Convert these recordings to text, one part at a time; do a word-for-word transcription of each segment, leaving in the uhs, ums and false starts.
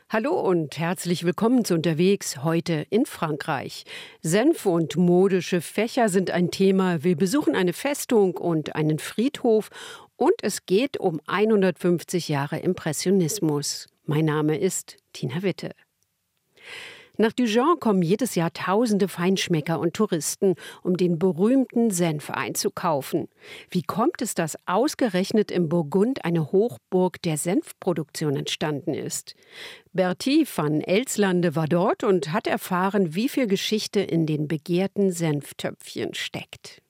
Hallo und herzlich willkommen zu Unterwegs heute in Frankreich. Senf und modische Fächer sind ein Thema. Wir besuchen eine Festung und einen Friedhof und es geht um hundertfünfzig Jahre Impressionismus. Mein Name ist Tina Witte. Nach Dijon kommen jedes Jahr tausende Feinschmecker und Touristen, um den berühmten Senf einzukaufen. Wie kommt es, dass ausgerechnet im Burgund eine Hochburg der Senfproduktion entstanden ist? Bertie van Elslande war dort und hat erfahren, wie viel Geschichte in den begehrten Senftöpfchen steckt.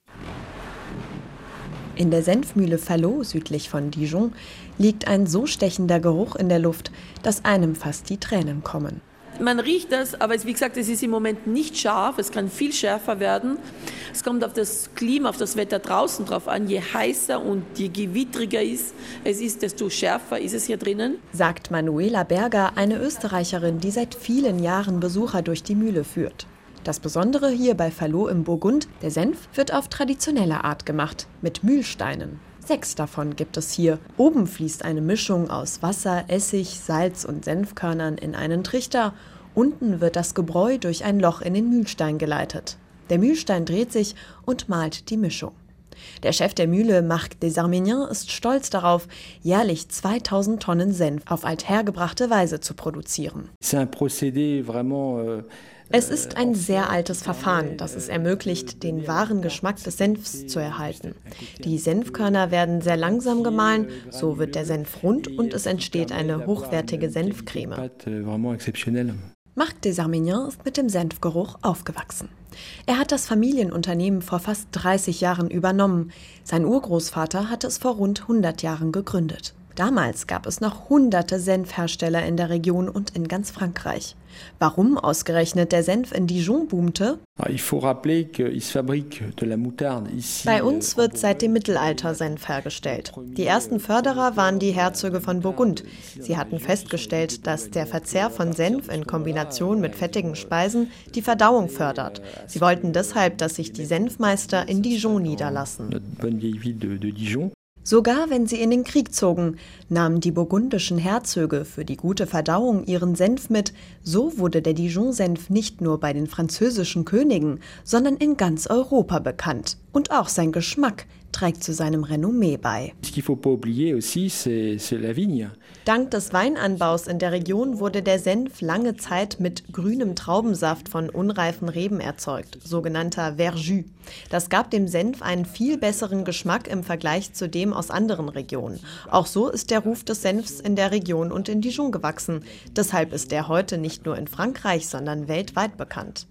In der Senfmühle Fallot, südlich von Dijon, liegt ein so stechender Geruch in der Luft, dass einem fast die Tränen kommen. Man riecht das, aber es, wie gesagt, es ist im Moment nicht scharf, es kann viel schärfer werden. Es kommt auf das Klima, auf das Wetter draußen drauf an. Je heißer und je gewittriger ist, es ist, desto schärfer ist es hier drinnen. Sagt Manuela Berger, eine Österreicherin, die seit vielen Jahren Besucher durch die Mühle führt. Das Besondere hier bei Fallot im Burgund, der Senf wird auf traditionelle Art gemacht, mit Mühlsteinen. Sechs davon gibt es hier. Oben fließt eine Mischung aus Wasser, Essig, Salz und Senfkörnern in einen Trichter. Unten wird das Gebräu durch ein Loch in den Mühlstein geleitet. Der Mühlstein dreht sich und malt die Mischung. Der Chef der Mühle, Marc Desarméniens, ist stolz darauf, jährlich zweitausend Tonnen Senf auf althergebrachte Weise zu produzieren. Es ist ein sehr altes Verfahren, das es ermöglicht, den wahren Geschmack des Senfs zu erhalten. Die Senfkörner werden sehr langsam gemahlen, so wird der Senf rund und es entsteht eine hochwertige Senfcreme. Marc Desarméniens ist mit dem Senfgeruch aufgewachsen. Er hat das Familienunternehmen vor fast dreißig Jahren übernommen. Sein Urgroßvater hatte es vor rund hundert Jahren gegründet. Damals gab es noch hunderte Senfhersteller in der Region und in ganz Frankreich. Warum ausgerechnet der Senf in Dijon boomte? Bei uns wird seit dem Mittelalter Senf hergestellt. Die ersten Förderer waren die Herzöge von Burgund. Sie hatten festgestellt, dass der Verzehr von Senf in Kombination mit fettigen Speisen die Verdauung fördert. Sie wollten deshalb, dass sich die Senfmeister in Dijon niederlassen. Sogar wenn sie in den Krieg zogen, nahmen die burgundischen Herzöge für die gute Verdauung ihren Senf mit. So wurde der Dijon-Senf nicht nur bei den französischen Königen, sondern in ganz Europa bekannt. Und auch sein Geschmack trägt zu seinem Renommee bei. Dank des Weinanbaus in der Region wurde der Senf lange Zeit mit grünem Traubensaft von unreifen Reben erzeugt, sogenannter Verjus. Das gab dem Senf einen viel besseren Geschmack im Vergleich zu dem aus anderen Regionen. Auch so ist der Ruf des Senfs in der Region und in Dijon gewachsen. Deshalb ist er heute nicht nur in Frankreich, sondern weltweit bekannt.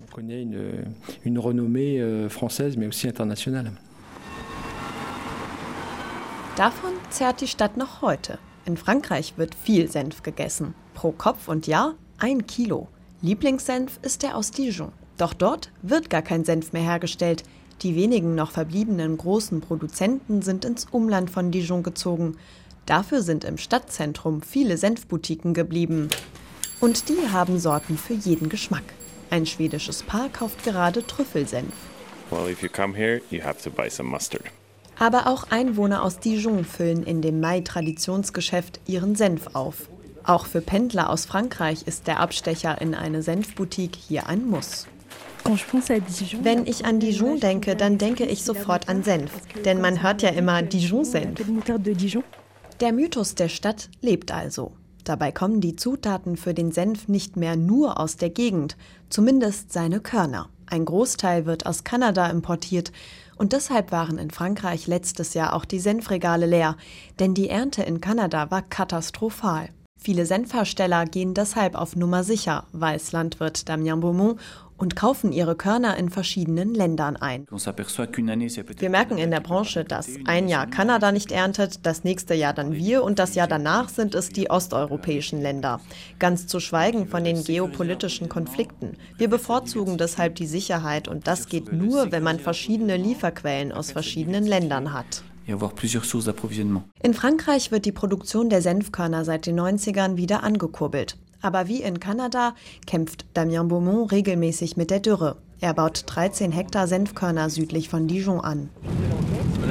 Davon zehrt die Stadt noch heute. In Frankreich wird viel Senf gegessen. Pro Kopf und Jahr ein Kilo. Lieblingssenf ist der aus Dijon. Doch dort wird gar kein Senf mehr hergestellt. Die wenigen noch verbliebenen großen Produzenten sind ins Umland von Dijon gezogen. Dafür sind im Stadtzentrum viele Senfboutiquen geblieben. Und die haben Sorten für jeden Geschmack. Ein schwedisches Paar kauft gerade Trüffelsenf. Well, if you come here, you have to buy some mustard. Aber auch Einwohner aus Dijon füllen in dem Mai-Traditionsgeschäft ihren Senf auf. Auch für Pendler aus Frankreich ist der Abstecher in eine Senfboutique hier ein Muss. Wenn ich an Dijon denke, dann denke ich sofort an Senf. Denn man hört ja immer Dijon-Senf. Der Mythos der Stadt lebt also. Dabei kommen die Zutaten für den Senf nicht mehr nur aus der Gegend, zumindest seine Körner. Ein Großteil wird aus Kanada importiert. Und deshalb waren in Frankreich letztes Jahr auch die Senfregale leer, denn die Ernte in Kanada war katastrophal. Viele Senfhersteller gehen deshalb auf Nummer sicher, weiß Landwirt Damien Beaumont, und kaufen ihre Körner in verschiedenen Ländern ein. Wir merken in der Branche, dass ein Jahr Kanada nicht erntet, das nächste Jahr dann wir und das Jahr danach sind es die osteuropäischen Länder. Ganz zu schweigen von den geopolitischen Konflikten. Wir bevorzugen deshalb die Sicherheit und das geht nur, wenn man verschiedene Lieferquellen aus verschiedenen Ländern hat. In Frankreich wird die Produktion der Senfkörner seit den neunzigern wieder angekurbelt. Aber wie in Kanada kämpft Damien Beaumont regelmäßig mit der Dürre. Er baut dreizehn Hektar Senfkörner südlich von Dijon an.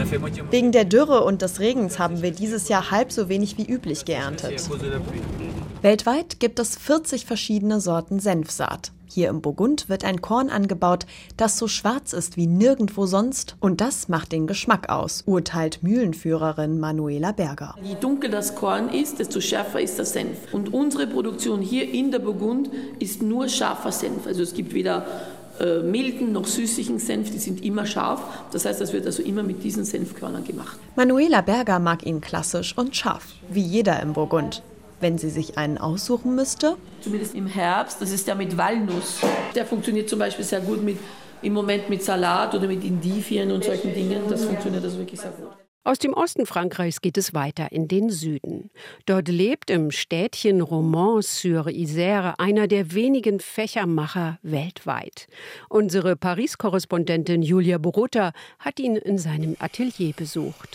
Wegen der Dürre und des Regens haben wir dieses Jahr halb so wenig wie üblich geerntet. Weltweit gibt es vierzig verschiedene Sorten Senfsaat. Hier im Burgund wird ein Korn angebaut, das so schwarz ist wie nirgendwo sonst. Und das macht den Geschmack aus, urteilt Mühlenführerin Manuela Berger. Je dunkler das Korn ist, desto schärfer ist der Senf. Und unsere Produktion hier in der Burgund ist nur scharfer Senf. Also es gibt weder äh, milden noch süßlichen Senf, die sind immer scharf. Das heißt, das wird also immer mit diesen Senfkörnern gemacht. Manuela Berger mag ihn klassisch und scharf, wie jeder im Burgund. Wenn sie sich einen aussuchen müsste? Zumindest im Herbst, das ist der mit Walnuss. Der funktioniert zum Beispiel sehr gut mit, im Moment mit Salat oder mit Indifien und solchen Dingen. Das funktioniert also wirklich sehr gut. Aus dem Osten Frankreichs geht es weiter in den Süden. Dort lebt im Städtchen Romans-sur-Isère einer der wenigen Fächermacher weltweit. Unsere Paris-Korrespondentin Julia Borota hat ihn in seinem Atelier besucht.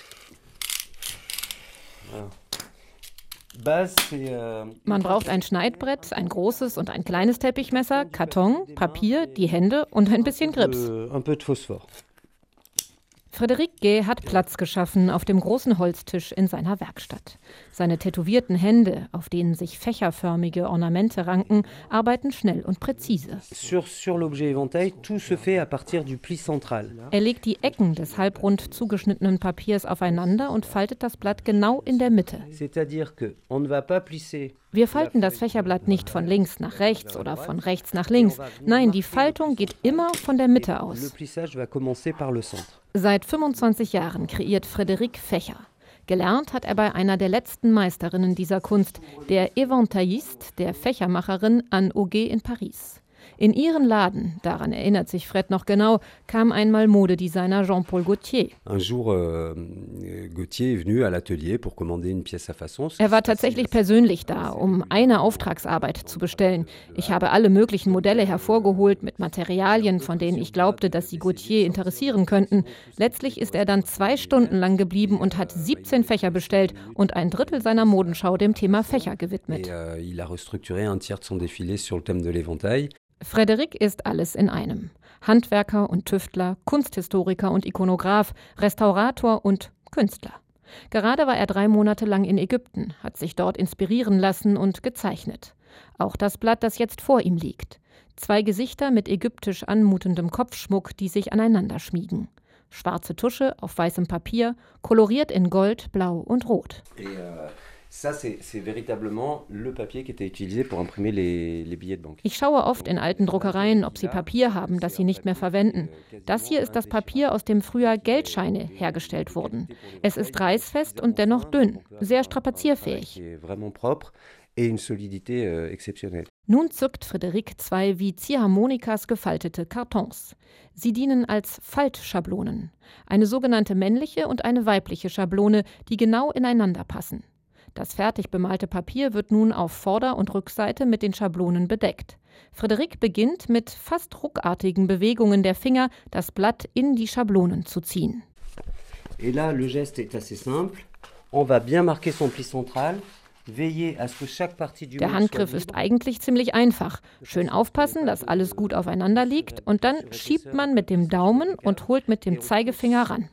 Ja. Man braucht ein Schneidbrett, ein großes und ein kleines Teppichmesser, Karton, Papier, die Hände und ein bisschen Grips. Frédéric Gay hat Platz geschaffen auf dem großen Holztisch in seiner Werkstatt. Seine tätowierten Hände, auf denen sich fächerförmige Ornamente ranken, arbeiten schnell und präzise. Er legt die Ecken des halbrund zugeschnittenen Papiers aufeinander und faltet das Blatt genau in der Mitte. Wir falten das Fächerblatt nicht von links nach rechts oder von rechts nach links. Nein, die Faltung geht immer von der Mitte aus. Seit fünfundzwanzig Jahren kreiert Frédéric Fächer. Gelernt hat er bei einer der letzten Meisterinnen dieser Kunst, der Éventailliste, der Fächermacherin Anne Auguet in Paris. In ihren Laden, daran erinnert sich Fred noch genau, kam einmal Modedesigner Jean-Paul Gaultier. Er war tatsächlich persönlich da, um eine Auftragsarbeit zu bestellen. Ich habe alle möglichen Modelle hervorgeholt mit Materialien, von denen ich glaubte, dass sie Gaultier interessieren könnten. Letztlich ist er dann zwei Stunden lang geblieben und hat siebzehn Fächer bestellt und ein Drittel seiner Modenschau dem Thema Fächer gewidmet. Frédéric ist alles in einem. Handwerker und Tüftler, Kunsthistoriker und Ikonograf, Restaurator und Künstler. Gerade war er drei Monate lang in Ägypten, hat sich dort inspirieren lassen und gezeichnet. Auch das Blatt, das jetzt vor ihm liegt. Zwei Gesichter mit ägyptisch anmutendem Kopfschmuck, die sich aneinander schmiegen. Schwarze Tusche auf weißem Papier, koloriert in Gold, Blau und Rot. Ich schaue oft in alten Druckereien, ob sie Papier haben, das sie nicht mehr verwenden. Das hier ist das Papier, aus dem früher Geldscheine hergestellt wurden. Es ist reißfest und dennoch dünn, sehr strapazierfähig. Nun zückt Frédéric zwei wie Ziehharmonikas gefaltete Kartons. Sie dienen als Faltschablonen. Eine sogenannte männliche und eine weibliche Schablone, die genau ineinander passen. Das fertig bemalte Papier wird nun auf Vorder- und Rückseite mit den Schablonen bedeckt. Frédéric beginnt mit fast ruckartigen Bewegungen der Finger, das Blatt in die Schablonen zu ziehen. Der Handgriff ist eigentlich ziemlich einfach. Schön aufpassen, dass alles gut aufeinander liegt und dann schiebt man mit dem Daumen und holt mit dem Zeigefinger ran.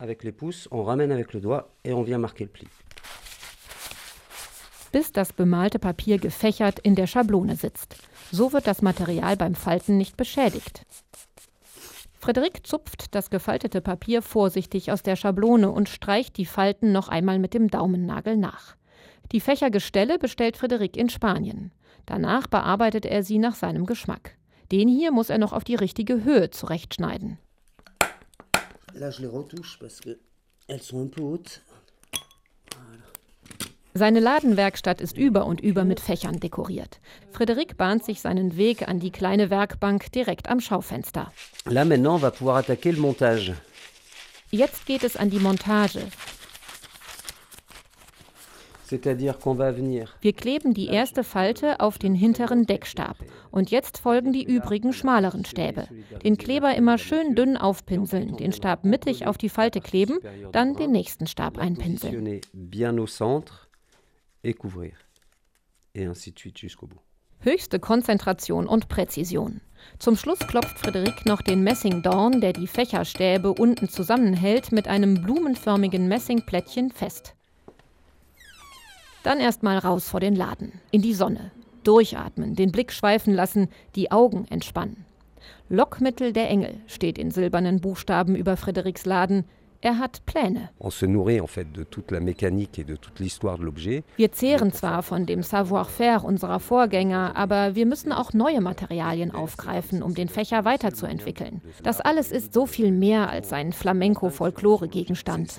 Bis das bemalte Papier gefächert in der Schablone sitzt. So wird das Material beim Falten nicht beschädigt. Frédéric zupft das gefaltete Papier vorsichtig aus der Schablone und streicht die Falten noch einmal mit dem Daumennagel nach. Die Fächergestelle bestellt Frédéric in Spanien. Danach bearbeitet er sie nach seinem Geschmack. Den hier muss er noch auf die richtige Höhe zurechtschneiden. Seine Ladenwerkstatt ist über und über mit Fächern dekoriert. Frédéric bahnt sich seinen Weg an die kleine Werkbank direkt am Schaufenster. Là maintenant, on va pouvoir attaquer le montage. Jetzt geht es an die Montage. C'est-à-dire qu'on va venir. Wir kleben die erste Falte auf den hinteren Deckstab. Und jetzt folgen die übrigen schmaleren Stäbe. Den Kleber immer schön dünn aufpinseln, den Stab mittig auf die Falte kleben, dann den nächsten Stab einpinseln. Bien au centre. Et couvrir. Et ainsi de suite jusqu'au bout. Höchste Konzentration und Präzision. Zum Schluss klopft Frédéric noch den Messingdorn, der die Fächerstäbe unten zusammenhält, mit einem blumenförmigen Messingplättchen fest. Dann erst mal raus vor den Laden, in die Sonne. Durchatmen, den Blick schweifen lassen, die Augen entspannen. Lockmittel der Engel steht in silbernen Buchstaben über Frédérics Laden. Er hat Pläne. Wir zehren zwar von dem Savoir-faire unserer Vorgänger, aber wir müssen auch neue Materialien aufgreifen, um den Fächer weiterzuentwickeln. Das alles ist so viel mehr als ein Flamenco-Folklore-Gegenstand.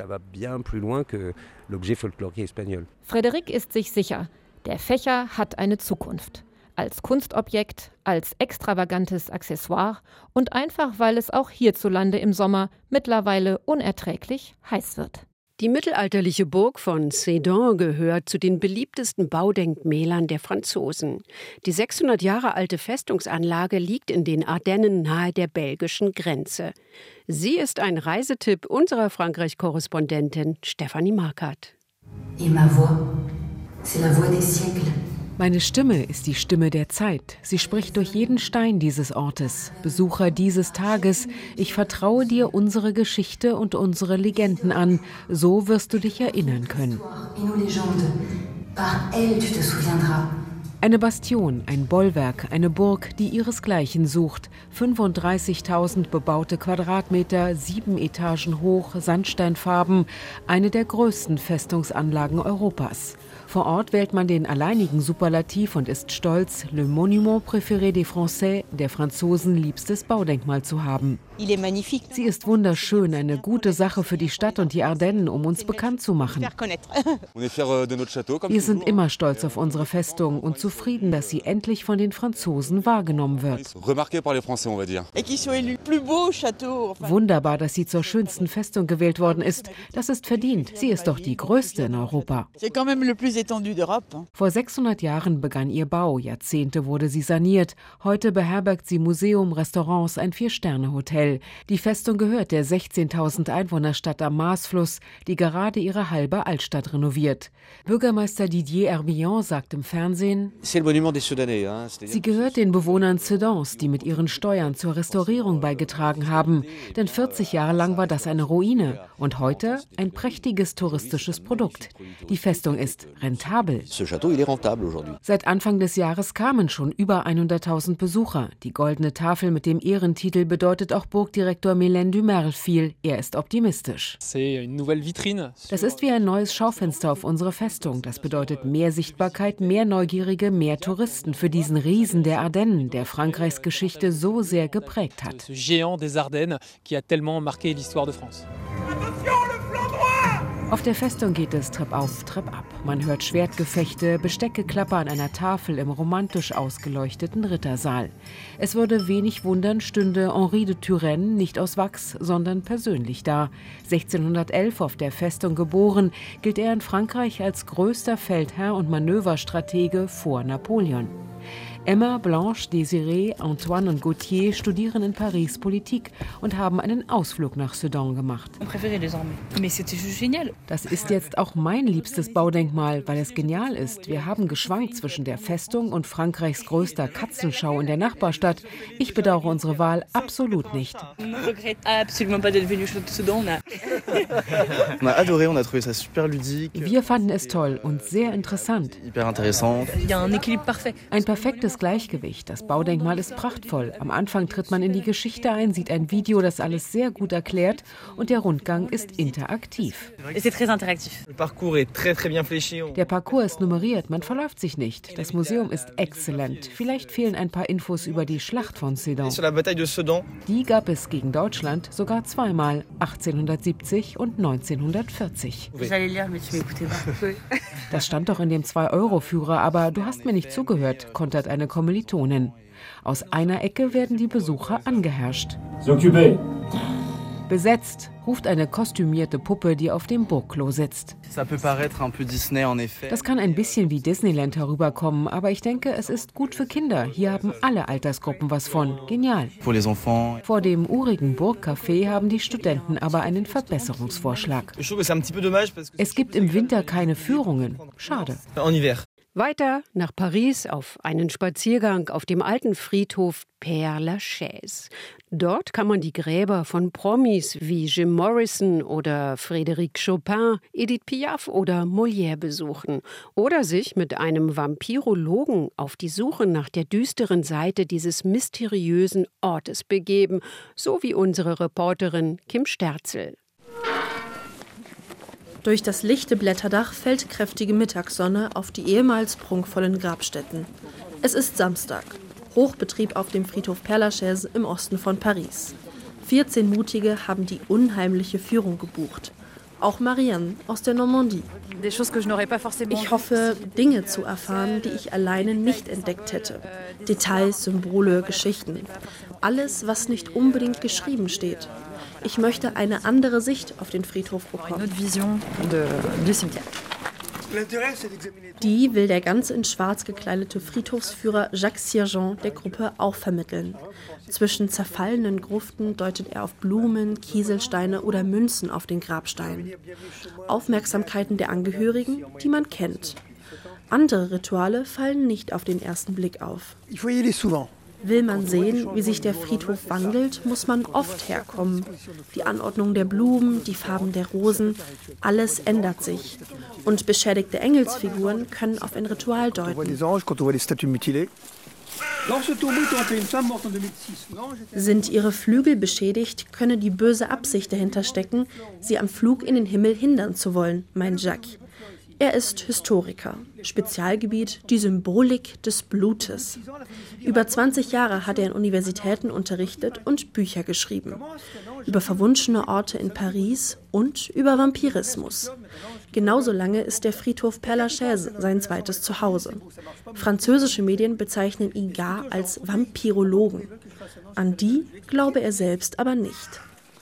Frédéric ist sich sicher, der Fächer hat eine Zukunft. Als Kunstobjekt, als extravagantes Accessoire und einfach, weil es auch hierzulande im Sommer mittlerweile unerträglich heiß wird. Die mittelalterliche Burg von Sedan gehört zu den beliebtesten Baudenkmälern der Franzosen. Die sechshundert Jahre alte Festungsanlage liegt in den Ardennen nahe der belgischen Grenze. Sie ist ein Reisetipp unserer Frankreich-Korrespondentin Stefanie Markert. Et ma voix, c'est la voix des siècles. Meine Stimme ist die Stimme der Zeit. Sie spricht durch jeden Stein dieses Ortes. Besucher dieses Tages, ich vertraue dir unsere Geschichte und unsere Legenden an. So wirst du dich erinnern können. Eine Bastion, ein Bollwerk, eine Burg, die ihresgleichen sucht. fünfunddreißigtausend bebaute Quadratmeter, sieben Etagen hoch, Sandsteinfarben. Eine der größten Festungsanlagen Europas. Vor Ort wählt man den alleinigen Superlativ und ist stolz, le monument préféré des Français, der Franzosen liebstes Baudenkmal zu haben. Sie ist wunderschön, eine gute Sache für die Stadt und die Ardennen, um uns bekannt zu machen. Wir sind immer stolz auf unsere Festung und zufrieden, dass sie endlich von den Franzosen wahrgenommen wird. Wunderbar, dass sie zur schönsten Festung gewählt worden ist. Das ist verdient. Sie ist doch die größte in Europa. Vor sechshundert Jahren begann ihr Bau. Jahrzehnte wurde sie saniert. Heute beherbergt sie Museum, Restaurants, ein Vier-Sterne-Hotel. Die Festung gehört der sechzehntausend Einwohnerstadt am Maasfluss, die gerade ihre halbe Altstadt renoviert. Bürgermeister Didier Herbillon sagt im Fernsehen, sie gehört den Bewohnern Sedans, die mit ihren Steuern zur Restaurierung beigetragen haben. Denn vierzig Jahre lang war das eine Ruine und heute ein prächtiges touristisches Produkt. Die Festung ist rentabel. Seit Anfang des Jahres kamen schon über hunderttausend Besucher. Die goldene Tafel mit dem Ehrentitel bedeutet auch Burgdirektor Mélène Dumerle viel. Er ist optimistisch. Das ist wie ein neues Schaufenster auf unsere Festung. Das bedeutet mehr Sichtbarkeit, mehr Neugierige, mehr Touristen für diesen Riesen der Ardennen, der Frankreichs Geschichte so sehr geprägt hat. Auf der Festung geht es Trepp auf, Trepp ab. Man hört Schwertgefechte, Besteckeklapper an einer Tafel im romantisch ausgeleuchteten Rittersaal. Es würde wenig wundern, stünde Henri de Turenne nicht aus Wachs, sondern persönlich da. sechzehnhundertelf auf der Festung geboren, gilt er in Frankreich als größter Feldherr und Manöverstratege vor Napoleon. Emma, Blanche, Désirée, Antoine und Gauthier studieren in Paris Politik und haben einen Ausflug nach Sedan gemacht. Das ist jetzt auch mein liebstes Baudenkmal, weil es genial ist. Wir haben geschwankt zwischen der Festung und Frankreichs größter Katzenschau in der Nachbarstadt. Ich bedauere unsere Wahl absolut nicht. Wir fanden es toll und sehr interessant. Ein perfektes Gleichgewicht. Das Baudenkmal ist prachtvoll. Am Anfang tritt man in die Geschichte ein, sieht ein Video, das alles sehr gut erklärt, und der Rundgang ist interaktiv. Der Parcours ist nummeriert, man verläuft sich nicht. Das Museum ist exzellent. Vielleicht fehlen ein paar Infos über die Schlacht von Sedan. Die gab es gegen Deutschland sogar zweimal, achtzehnhundertsiebzig und neunzehnhundertvierzig. Das stand doch in dem zwei Euro Führer, aber du hast mir nicht zugehört, kontert eine Kommilitonin. Aus einer Ecke werden die Besucher angeherrscht. Besetzt, ruft eine kostümierte Puppe, die auf dem Burgklo sitzt. Das kann ein bisschen wie Disneyland herüberkommen, aber ich denke, es ist gut für Kinder. Hier haben alle Altersgruppen was von. Genial. Vor dem urigen Burgcafé haben die Studenten aber einen Verbesserungsvorschlag. Es gibt im Winter keine Führungen. Schade. Weiter nach Paris auf einen Spaziergang auf dem alten Friedhof Père Lachaise. Dort kann man die Gräber von Promis wie Jim Morrison oder Frédéric Chopin, Edith Piaf oder Molière besuchen oder sich mit einem Vampirologen auf die Suche nach der düsteren Seite dieses mysteriösen Ortes begeben, so wie unsere Reporterin Kim Sterzel. Durch das lichte Blätterdach fällt kräftige Mittagssonne auf die ehemals prunkvollen Grabstätten. Es ist Samstag. Hochbetrieb auf dem Friedhof Père Lachaise im Osten von Paris. vierzehn Mutige haben die unheimliche Führung gebucht. Auch Marianne aus der Normandie. Ich hoffe, Dinge zu erfahren, die ich alleine nicht entdeckt hätte. Details, Symbole, Geschichten. Alles, was nicht unbedingt geschrieben steht. Ich möchte eine andere Sicht auf den Friedhof bekommen. Die will der ganz in schwarz gekleidete Friedhofsführer Jacques Sirgeant der Gruppe auch vermitteln. Zwischen zerfallenen Gruften deutet er auf Blumen, Kieselsteine oder Münzen auf den Grabsteinen. Aufmerksamkeiten der Angehörigen, die man kennt. Andere Rituale fallen nicht auf den ersten Blick auf. Will man sehen, wie sich der Friedhof wandelt, muss man oft herkommen. Die Anordnung der Blumen, die Farben der Rosen, alles ändert sich. Und beschädigte Engelsfiguren können auf ein Ritual deuten. Sind ihre Flügel beschädigt, könne die böse Absicht dahinter stecken, sie am Flug in den Himmel hindern zu wollen, meint Jacques. Er ist Historiker. Spezialgebiet die Symbolik des Blutes. Über zwanzig Jahre hat er in Universitäten unterrichtet und Bücher geschrieben. Über verwunschene Orte in Paris und über Vampirismus. Genauso lange ist der Friedhof Père Lachaise sein zweites Zuhause. Französische Medien bezeichnen ihn gar als Vampirologen. An die glaube er selbst aber nicht.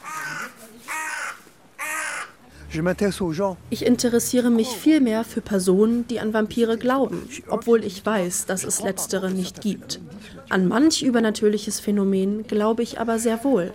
Ich interessiere mich vielmehr für Personen, die an Vampire glauben, obwohl ich weiß, dass es letztere nicht gibt. An manch übernatürliches Phänomen glaube ich aber sehr wohl.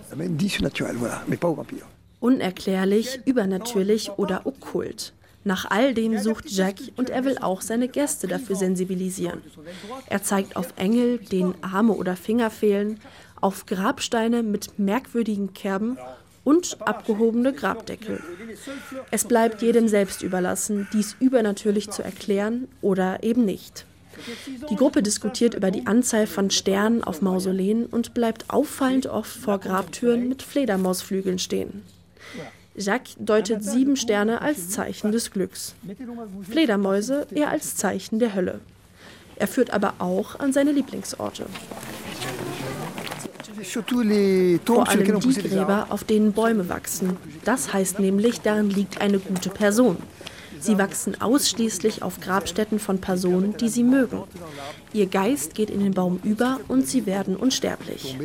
Unerklärlich, übernatürlich oder okkult. Nach all dem sucht Jacques und er will auch seine Gäste dafür sensibilisieren. Er zeigt auf Engel, denen Arme oder Finger fehlen, auf Grabsteine mit merkwürdigen Kerben und abgehobene Grabdeckel. Es bleibt jedem selbst überlassen, dies übernatürlich zu erklären oder eben nicht. Die Gruppe diskutiert über die Anzahl von Sternen auf Mausoleen und bleibt auffallend oft vor Grabtüren mit Fledermausflügeln stehen. Jacques deutet sieben Sterne als Zeichen des Glücks, Fledermäuse eher als Zeichen der Hölle. Er führt aber auch an seine Lieblingsorte. Vor allem die Gräber, auf denen Bäume wachsen. Das heißt nämlich, darin liegt eine gute Person. Sie wachsen ausschließlich auf Grabstätten von Personen, die sie mögen. Ihr Geist geht in den Baum über und sie werden unsterblich.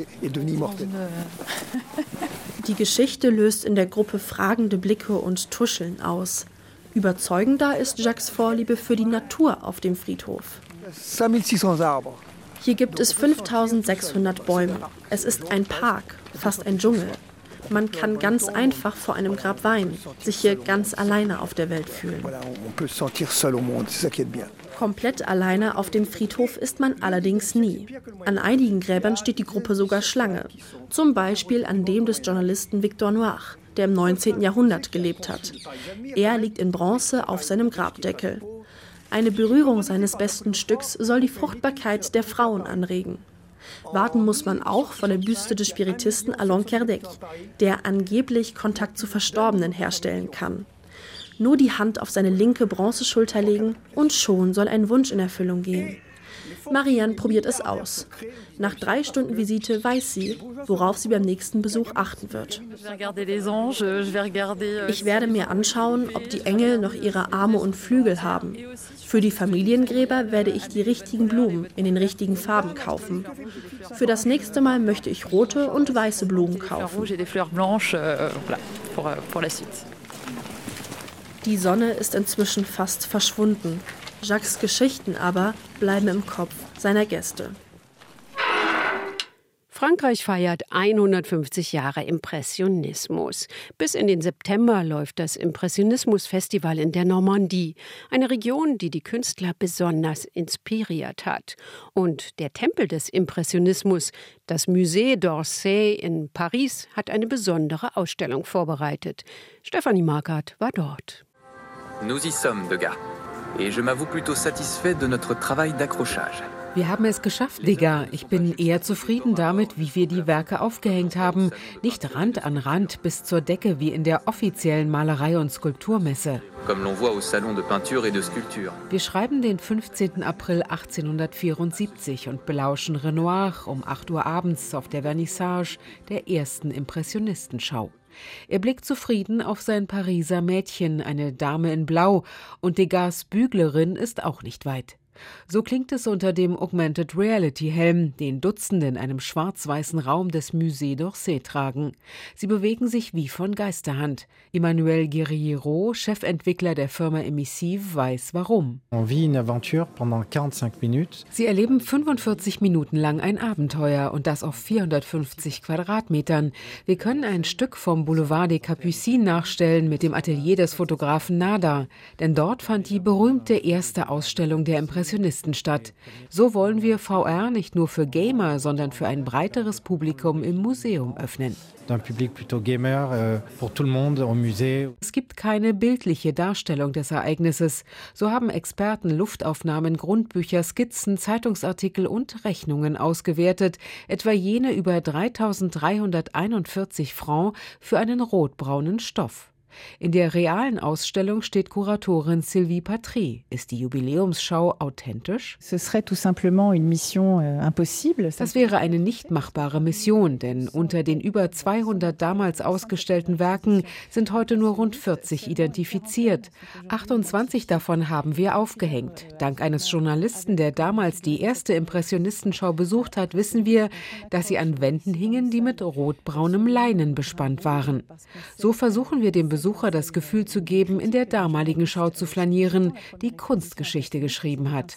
Die Geschichte löst in der Gruppe fragende Blicke und Tuscheln aus. Überzeugender ist Jacques' Vorliebe für die Natur auf dem Friedhof. Hier gibt es fünftausendsechshundert Bäume. Es ist ein Park, fast ein Dschungel. Man kann ganz einfach vor einem Grab weinen, sich hier ganz alleine auf der Welt fühlen. Komplett alleine auf dem Friedhof ist man allerdings nie. An einigen Gräbern steht die Gruppe sogar Schlange. Zum Beispiel an dem des Journalisten Victor Noir, der im neunzehnten Jahrhundert gelebt hat. Er liegt in Bronze auf seinem Grabdeckel. Eine Berührung seines besten Stücks soll die Fruchtbarkeit der Frauen anregen. Warten muss man auch vor der Büste des Spiritisten Allan Kardec, der angeblich Kontakt zu Verstorbenen herstellen kann. Nur die Hand auf seine linke Bronzeschulter legen und schon soll ein Wunsch in Erfüllung gehen. Marianne probiert es aus. Nach drei Stunden Visite weiß sie, worauf sie beim nächsten Besuch achten wird. Ich werde mir anschauen, ob die Engel noch ihre Arme und Flügel haben. Für die Familiengräber werde ich die richtigen Blumen in den richtigen Farben kaufen. Für das nächste Mal möchte ich rote und weiße Blumen kaufen. Die Sonne ist inzwischen fast verschwunden. Jacques' Geschichten aber bleiben im Kopf seiner Gäste. Frankreich feiert hundertfünfzig Jahre Impressionismus. Bis in den September läuft das Impressionismus-Festival in der Normandie, eine Region, die die Künstler besonders inspiriert hat. Und der Tempel des Impressionismus, das Musée d'Orsay in Paris, hat eine besondere Ausstellung vorbereitet. Stefanie Markert war dort. Nous y sommes, Degas. Et je m'avoue plutôt satisfait de notre travail d'accrochage. Wir haben es geschafft, Degas. Ich bin eher zufrieden damit, wie wir die Werke aufgehängt haben. Nicht Rand an Rand bis zur Decke wie in der offiziellen Malerei- und Skulpturmesse. Comme l'on voit au Salon de Peinture et de Sculpture. Wir schreiben den fünfzehnten April achtzehnhundertvierundsiebzig und belauschen Renoir um acht Uhr abends auf der Vernissage der ersten Impressionistenschau. Er blickt zufrieden auf sein Pariser Mädchen, eine Dame in Blau, und Degas Büglerin ist auch nicht weit. So klingt es unter dem Augmented Reality Helm, den Dutzende in einem schwarz-weißen Raum des Musée d'Orsay tragen. Sie bewegen sich wie von Geisterhand. Emmanuel Guerriero, Chefentwickler der Firma Emissive, weiß warum. Sie erleben fünfundvierzig Minuten lang ein Abenteuer und das auf vierhundertfünfzig Quadratmetern. Wir können ein Stück vom Boulevard des Capucines nachstellen mit dem Atelier des Fotografen Nada, denn dort fand die berühmte erste Ausstellung der Impressionisten statt. So wollen wir V R nicht nur für Gamer, sondern für ein breiteres Publikum im Museum öffnen. Es gibt keine bildliche Darstellung des Ereignisses. So haben Experten Luftaufnahmen, Grundbücher, Skizzen, Zeitungsartikel und Rechnungen ausgewertet, etwa jene über dreitausenddreihunderteinundvierzig Francs für einen rotbraunen Stoff. In der realen Ausstellung steht Kuratorin Sylvie Patry. Ist die Jubiläumsschau authentisch? Das wäre eine nicht machbare Mission, denn unter den über zweihundert damals ausgestellten Werken sind heute nur rund vierzig identifiziert. achtundzwanzig davon haben wir aufgehängt. Dank eines Journalisten, der damals die erste Impressionistenschau besucht hat, wissen wir, dass sie an Wänden hingen, die mit rotbraunem Leinen bespannt waren. So versuchen wir dem Besucher das Gefühl zu geben, in der damaligen Schau zu flanieren, die Kunstgeschichte geschrieben hat.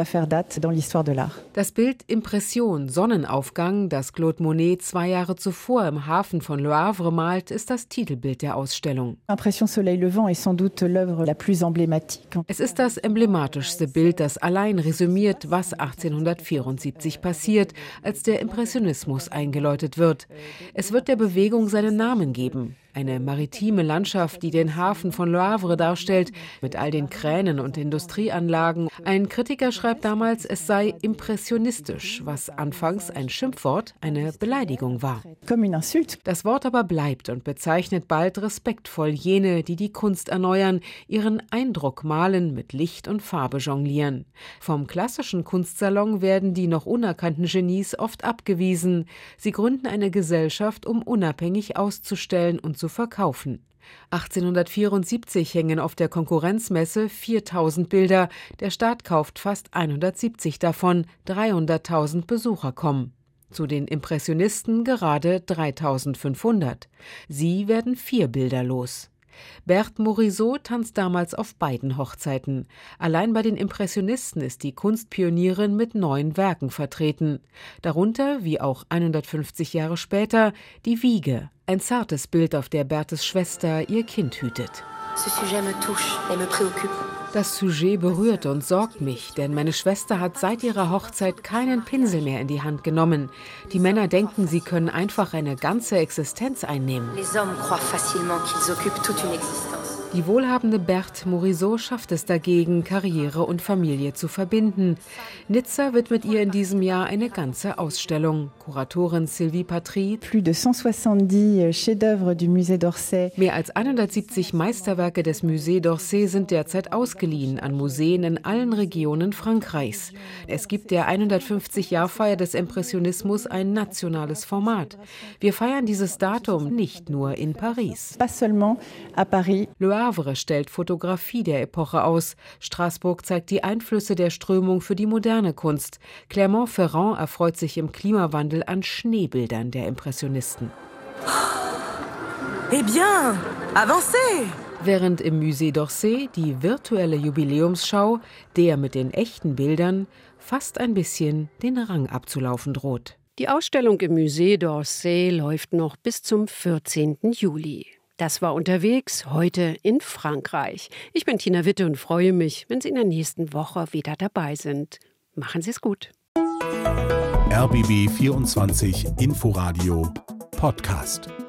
Das Bild Impression, Sonnenaufgang, das Claude Monet zwei Jahre zuvor im Hafen von Le Havre malt, ist das Titelbild der Ausstellung. Es ist das emblematischste Bild, das allein resümiert, was achtzehnhundertvierundsiebzig passiert, als der Impressionismus eingeläutet wird. Es wird der Bewegung seinen Namen geben. Eine maritime Landschaft, die den Hafen von Le Havre darstellt, mit all den Kränen und Industrieanlagen. Ein Kritiker schreibt damals, es sei impressionistisch, was anfangs ein Schimpfwort, eine Beleidigung war. Das Wort aber bleibt und bezeichnet bald respektvoll jene, die die Kunst erneuern, ihren Eindruck malen, mit Licht und Farbe jonglieren. Vom klassischen Kunstsalon werden die noch unerkannten Genies oft abgewiesen. Sie gründen eine Gesellschaft, um unabhängig auszustellen und zu verkaufen. achtzehnhundertvierundsiebzig hängen auf der Konkurrenzmesse viertausend Bilder. Der Staat kauft fast hundertsiebzig davon. dreihunderttausend Besucher kommen. Zu den Impressionisten gerade dreitausendfünfhundert. Sie werden vier Bilder los. Berthe Morisot tanzt damals auf beiden Hochzeiten. Allein bei den Impressionisten ist die Kunstpionierin mit neun Werken vertreten. Darunter, wie auch hundertfünfzig Jahre später, die Wiege, ein zartes Bild, auf der Berthes Schwester ihr Kind hütet. Das Sujet berührt und sorgt mich, denn meine Schwester hat seit ihrer Hochzeit keinen Pinsel mehr in die Hand genommen. Die Männer denken, sie können einfach eine ganze Existenz einnehmen. Die wohlhabende Berthe Morisot schafft es dagegen, Karriere und Familie zu verbinden. Nizza widmet ihr in diesem Jahr eine ganze Ausstellung. Kuratorin Sylvie Patry. Mehr als hundertsiebzig Meisterwerke des Musée d'Orsay sind derzeit ausgeliehen an Museen in allen Regionen Frankreichs. Es gibt der hundertfünfzig-Jahr-Feier des Impressionismus ein nationales Format. Wir feiern dieses Datum nicht nur in Paris. Le Havre stellt Fotografie der Epoche aus. Straßburg zeigt die Einflüsse der Strömung für die moderne Kunst. Clermont-Ferrand erfreut sich im Klimawandel an Schneebildern der Impressionisten. Eh bien, avancez! Während im Musée d'Orsay die virtuelle Jubiläumsschau, der mit den echten Bildern, fast ein bisschen den Rang abzulaufen droht. Die Ausstellung im Musée d'Orsay läuft noch bis zum vierzehnten Juli. Das war unterwegs, heute in Frankreich. Ich bin Tina Witte und freue mich, wenn Sie in der nächsten Woche wieder dabei sind. Machen Sie es gut. R B B vierundzwanzig Inforadio Podcast.